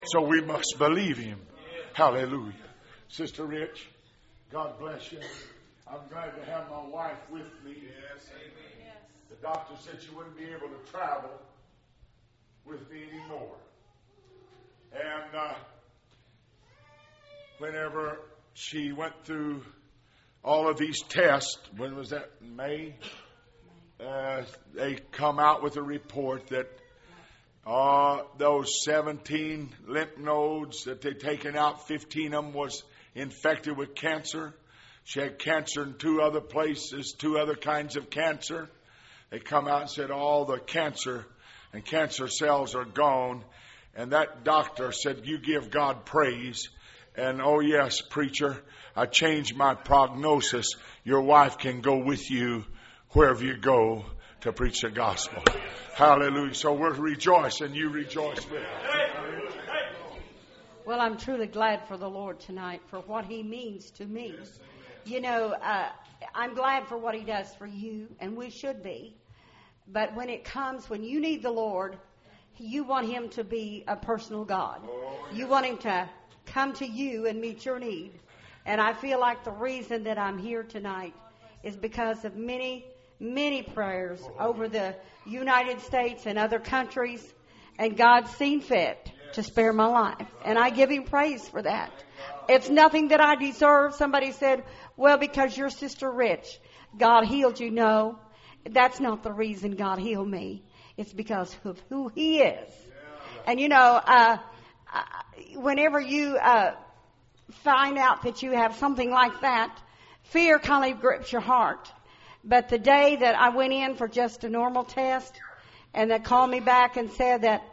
So we must believe him. Hallelujah. Sister Rich, God bless you. I'm glad to have my wife with me. Yes, amen. The doctor said she wouldn't be able to travel with me anymore. And whenever she went through all of these tests, when was that? May? They come out with a report that those 17 lymph nodes that they'd taken out, 15 of them was infected with cancer. She had cancer in 2 other places, 2 other kinds of cancer. They come out and said all the cancer and cancer cells are gone. And that doctor said, you give God praise. And oh yes, preacher, I changed my prognosis. Your wife can go with you wherever you go to preach the gospel. Hallelujah. So we're rejoicing. You rejoice with us. Well, I'm truly glad for the Lord tonight for what he means to me. You know, I'm glad for what he does for you, and we should be. But when it comes, when you need the Lord, you want him to be a personal God. You want him to come to you and meet your need. And I feel like the reason that I'm here tonight is because of many prayers over the United States and other countries, and God's seen fit to spare my life. And I give him praise for that. It's nothing that I deserve. Somebody said, well, because you're Sister Rich, God healed you. No, that's not the reason God healed me. It's because of who he is. And you know, whenever you find out that you have something like that, fear kind of grips your heart. But the day that I went in for just a normal test, and they called me back and said that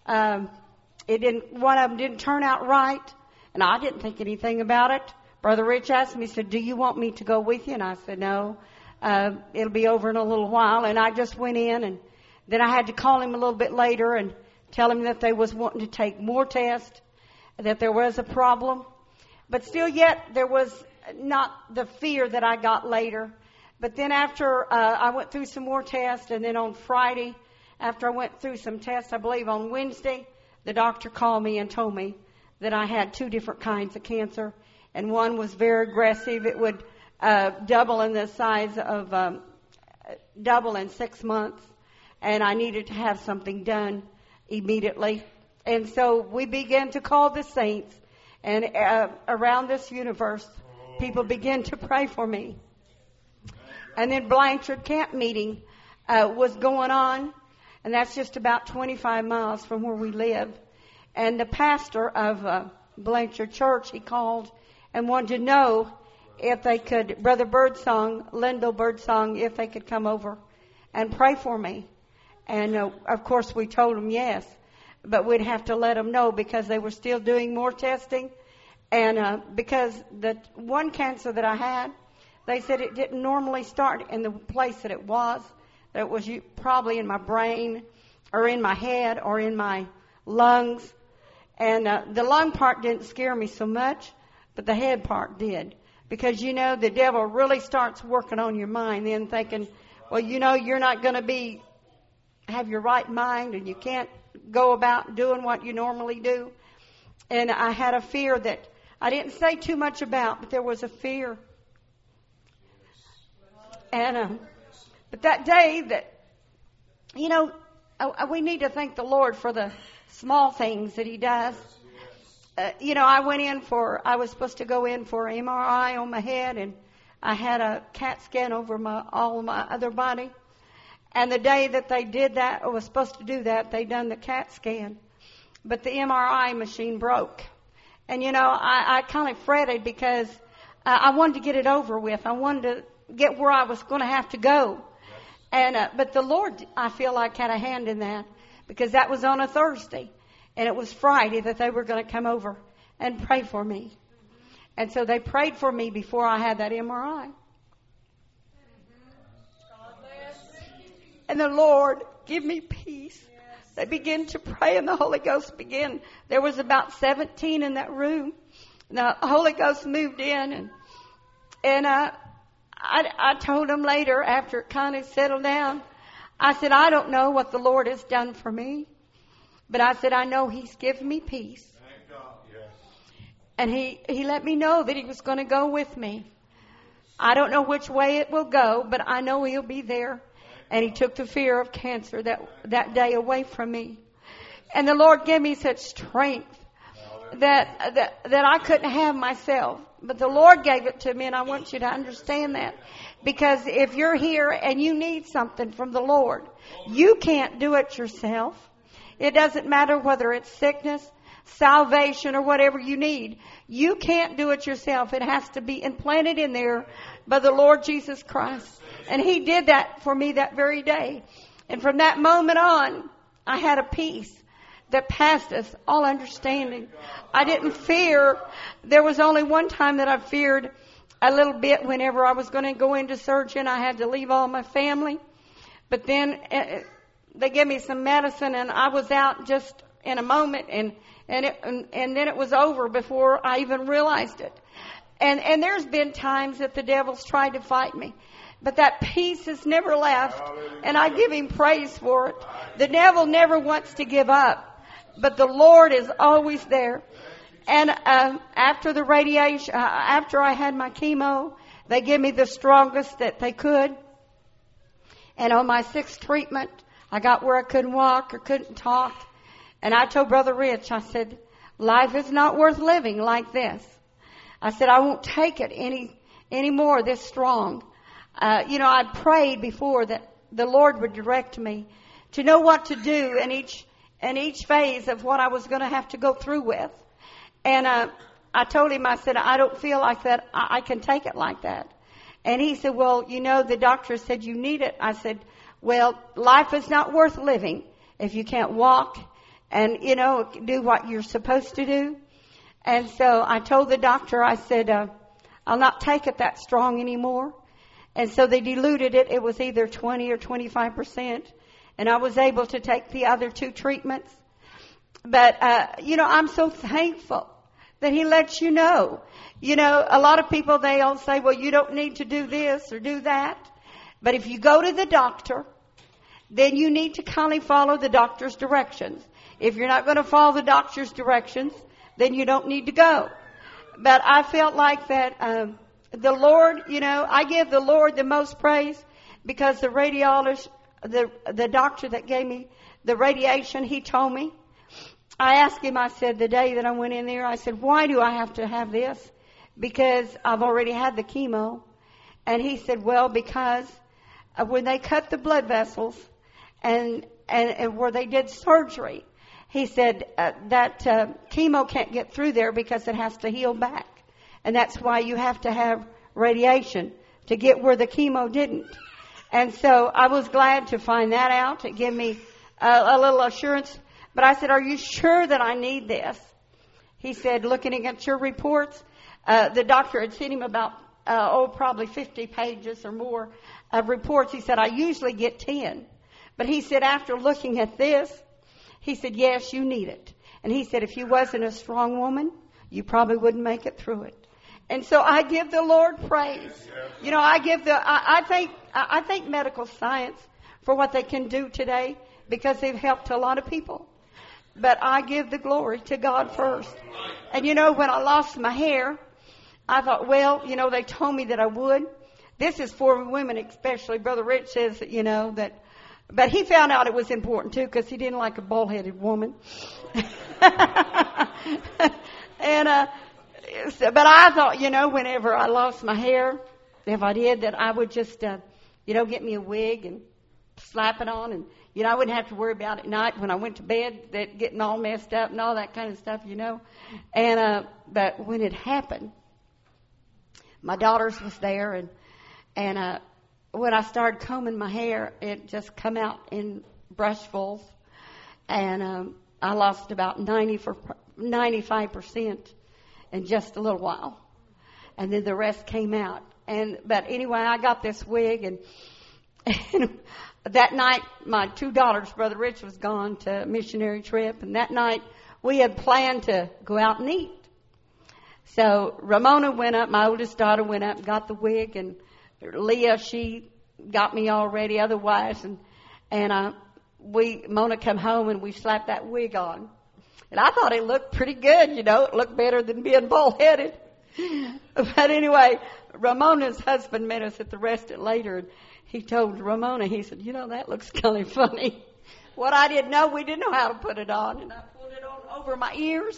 one of them didn't turn out right, and I didn't think anything about it. Brother Rich asked me, he said, do you want me to go with you? And I said, no, it'll be over in a little while. And I just went in, and then I had to call him a little bit later and tell him that they was wanting to take more tests, that there was a problem. But still yet, there was not the fear that I got later. But then after I went through some more tests, and then on Friday, after I went through some tests, I believe on Wednesday, the doctor called me and told me that I had 2 different kinds of cancer. And one was very aggressive. It would double in the size of, double in 6 months. And I needed to have something done immediately. And so we began to call the saints. And around this universe, people began to pray for me. And then Blanchard camp meeting was going on, and that's just about 25 miles from where we live. And the pastor of Blanchard Church, he called and wanted to know if they could, Brother Birdsong, Lindell Birdsong, if they could come over and pray for me. And of course we told them yes, but we'd have to let them know because they were still doing more testing. And because the one cancer that I had, they said it didn't normally start in the place that it was. That it was probably in my brain or in my head or in my lungs. And the lung part didn't scare me so much, but the head part did. Because, you know, the devil really starts working on your mind then thinking, well, you know, you're not going to have your right mind and you can't go about doing what you normally do. And I had a fear that I didn't say too much about, but there was a fear. And but that day that, you know, we need to thank the Lord for the small things that he does. You know, I was supposed to go in for an MRI on my head, and I had a CAT scan over all of my other body. And the day that they did that, or was supposed to do that, they done the CAT scan. But the MRI machine broke. And, you know, I kind of fretted because I wanted to get it over with. I wanted to get where I was going to have to go. And but the Lord, I feel like, had a hand in that, because that was on a Thursday, and it was Friday that they were going to come over and pray for me. And so they prayed for me before I had that MRI. And the Lord give me peace. They began to pray, and the Holy Ghost began. There was about 17 in that room. The Holy Ghost moved in, and I told them later, after it kind of settled down, I said, I don't know what the Lord has done for me, but I said, I know he's given me peace. And he let me know that he was going to go with me. I don't know which way it will go, but I know he'll be there. And he took the fear of cancer that day away from me. And the Lord gave me such strength that I couldn't have myself. But the Lord gave it to me, and I want you to understand that. Because if you're here and you need something from the Lord, you can't do it yourself. It doesn't matter whether it's sickness, salvation, or whatever you need. You can't do it yourself. It has to be implanted in there by the Lord Jesus Christ. And He did that for me that very day. And from that moment on, I had a peace that passed us all understanding. I didn't fear. There was only one time that I feared a little bit whenever I was going to go into surgery and I had to leave all my family. But then they gave me some medicine and I was out just in a moment and then it was over before I even realized it. And there's been times that the devil's tried to fight me. But that peace has never left. And I give Him praise for it. The devil never wants to give up. But the Lord is always there. And after the radiation, after I had my chemo, they gave me the strongest that they could. And on my 6th treatment, I got where I couldn't walk or couldn't talk. And I told Brother Rich, I said, life is not worth living like this. I said, I won't take it any more this strong. I prayed before that the Lord would direct me to know what to do in each phase of what I was going to have to go through with. And I told him, I said, I don't feel like that I can take it like that. And he said, well, the doctor said you need it. I said, well, life is not worth living if you can't walk and, do what you're supposed to do. And so I told the doctor, I said, I'll not take it that strong anymore. And so they diluted it. It was either 20 or 25%. And I was able to take the other 2 treatments. But, I'm so thankful that He lets you know. A lot of people, they'll say, well, you don't need to do this or do that. But if you go to the doctor, then you need to kindly follow the doctor's directions. If you're not going to follow the doctor's directions, then you don't need to go. But I felt like that the Lord, I give the Lord the most praise because the radiologist, the doctor that gave me the radiation, he told me, I asked him, I said, the day that I went in there, I said, why do I have to have this? Because I've already had the chemo. And he said, well, because when they cut the blood vessels and where they did surgery, he said that chemo can't get through there because it has to heal back. And that's why you have to have radiation to get where the chemo didn't. And so I was glad to find that out. It gave me a little assurance. But I said, are you sure that I need this? He said, looking at your reports, the doctor had sent him about, probably 50 pages or more of reports. He said, I usually get 10. But he said, after looking at this, he said, yes, you need it. And he said, if you wasn't a strong woman, you probably wouldn't make it through it. And so I give the Lord praise. I thank medical science for what they can do today because they've helped a lot of people. But I give the glory to God first. And when I lost my hair, I thought, well, they told me that I would. This is for women especially. Brother Rich says that, that. But he found out it was important too because he didn't like a bald-headed woman. And, but I thought, whenever I lost my hair, if I did, that I would just, get me a wig and slap it on and, I wouldn't have to worry about it at night when I went to bed, that getting all messed up and all that kind of stuff, And, but when it happened, my daughters was there and when I started combing my hair, it just come out in brushfuls. And, I lost about 95% in just a little while. And then the rest came out. But anyway, I got this wig and that night, my 2 daughters, Brother Rich was gone to a missionary trip, and that night we had planned to go out and eat. So Ramona went up, my oldest daughter went up and got the wig, and Leah, she got me all ready otherwise, and Mona come home and we slapped that wig on. And I thought it looked pretty good, you know. It looked better than being bald-headed. But anyway, Ramona's husband met us at the restaurant later, and he told Ramona, he said, you know, that looks kind of funny. What I didn't know, we didn't know how to put it on, and I pulled it on over my ears.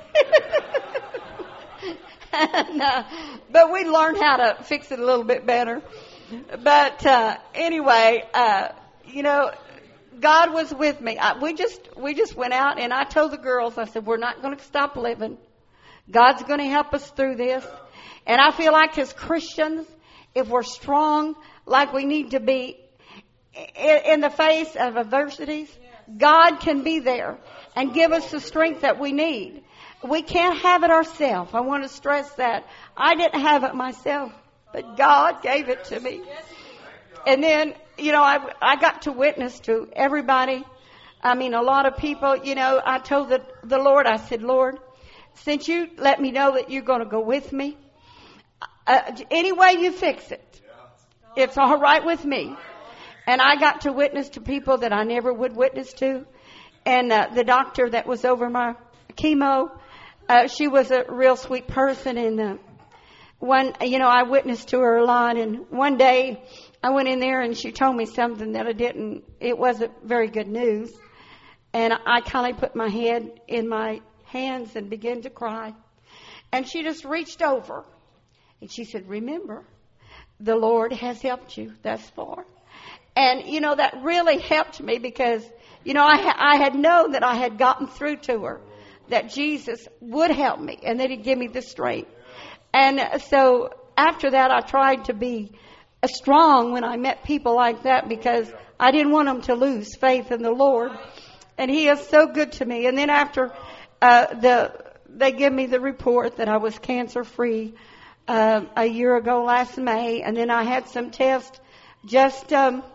But we learned how to fix it a little bit better. But anyway, you know, God was with me. We just went out, and I told the girls, I said, we're not going to stop living. God's going to help us through this. And I feel like as Christians, if we're strong like we need to be in the face of adversities, God can be there and give us the strength that we need. We can't have it ourselves. I want to stress that. I didn't have it myself, but God gave it to me. And then, you know, I got to witness to everybody. I mean, a lot of people, you know, I told the Lord, I said, Lord, since you let me know that you're going to go with me, any way you fix it, it's all right with me. And I got to witness to people that I never would witness to. And the doctor that was over my chemo, she was a real sweet person. And I witnessed to her a lot. And one day I went in there and she told me something that it wasn't very good news. And I kind of put my head in my hands and began to cry. And she just reached over and she said, remember, the Lord has helped you thus far. And, you know, that really helped me because, you know, I had known that I had gotten through to her, that Jesus would help me and that He'd give me the strength. And so after that, I tried to be strong when I met people like that because I didn't want them to lose faith in the Lord. And He is so good to me. And then after they give me the report that I was cancer-free a year ago last May, and then I had some tests just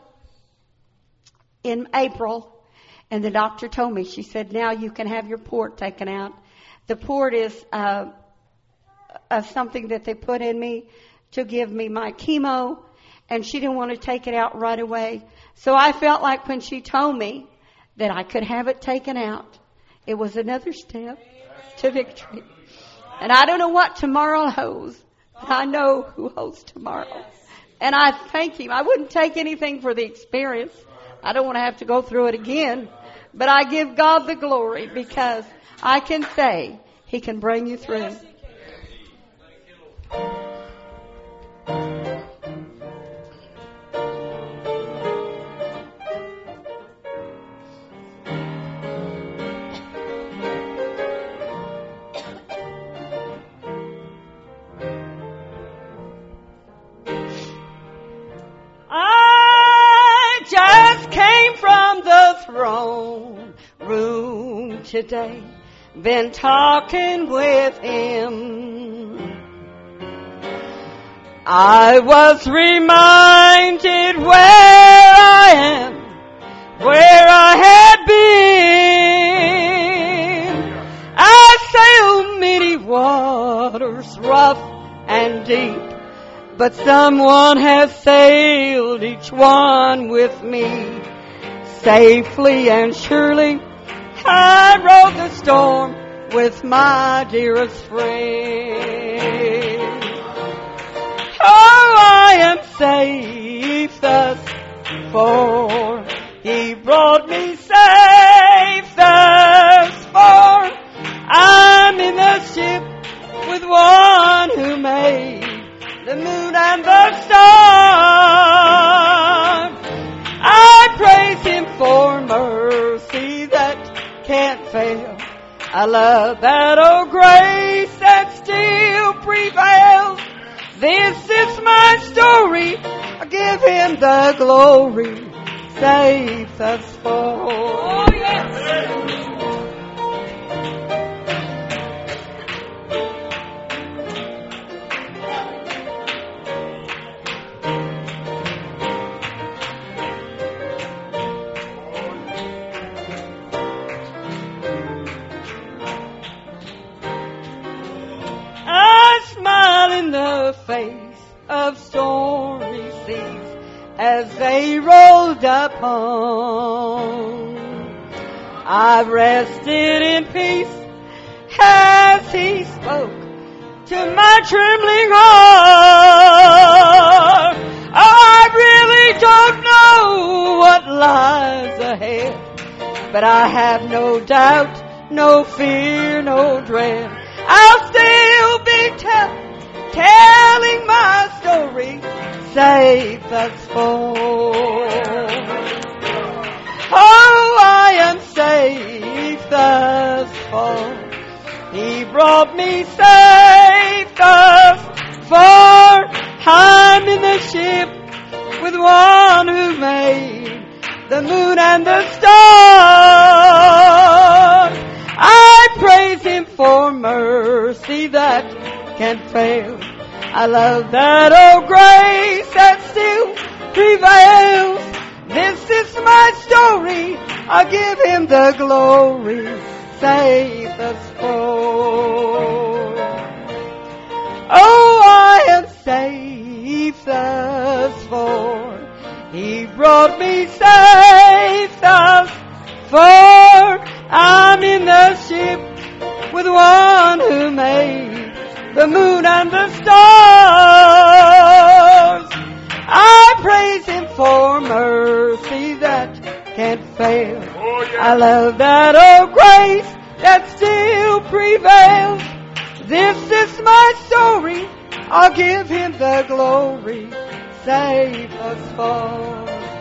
in April, and the doctor told me, she said, now you can have your port taken out. The port is something that they put in me to give me my chemo, and she didn't want to take it out right away. So I felt like when she told me that I could have it taken out, it was another step to victory. And I don't know what tomorrow holds, but I know who holds tomorrow. And I thank Him. I wouldn't take anything for the experience. I don't want to have to go through it again. But I give God the glory because I can say He can bring you through. Today, been talking with Him. I was reminded where I am, where I had been. I sailed many waters, rough and deep, but someone has sailed each one with me, safely and surely. I rode the storm with my dearest friend. Oh, I am safe thus far. He brought me safe thus far. I'm in the ship with one who made the moon and the stars. I praise Him for mercy that can't fail. I love that old grace that still prevails. This is my story. I give Him the glory. Safe thus far. Oh, yes. Face of stormy seas as they rolled upon. I've rested in peace as He spoke to my trembling heart. I really don't know what lies ahead, but I have no doubt, no fear, no dread. I'll still be telling my story, safe thus far. Oh, I am safe thus far. He brought me safe thus far. I'm in the ship with one who made the moon and the stars. I praise Him for mercy that can't fail. I love that old grace that still prevails. This is my story. I give Him the glory. Safe thus far. Oh, I am safe thus far. He brought me safe thus far. I'm in the ship with one who made the moon and the stars. I praise Him for mercy that can't fail. Oh, yeah. I love that old grace that still prevails. This is my story. I'll give Him the glory. Safe thus far.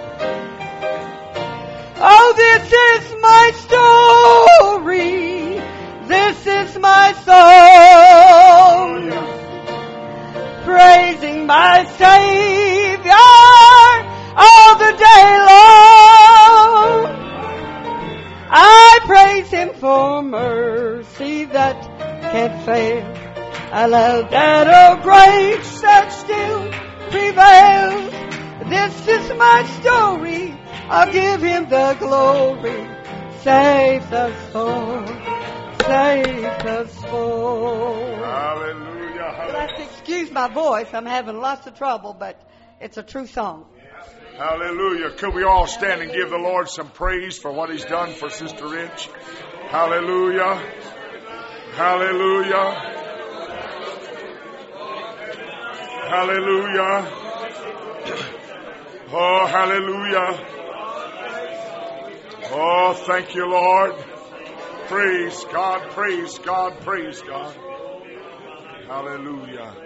Oh, this is my story. This is my song. Praising my Savior all the day long. I praise Him for mercy that can't fail. I love that old grace that still prevails. This is my story. I'll give Him the glory. Safe thus far. Safe thus far. Hallelujah. You'll have to excuse my voice. I'm having lots of trouble, but it's a true song. Hallelujah. Could we all stand and give the Lord some praise for what He's done for Sister Rich? Hallelujah. Hallelujah. Hallelujah. Oh, hallelujah. Oh, thank you, Lord. Praise God, praise God, praise God. Hallelujah.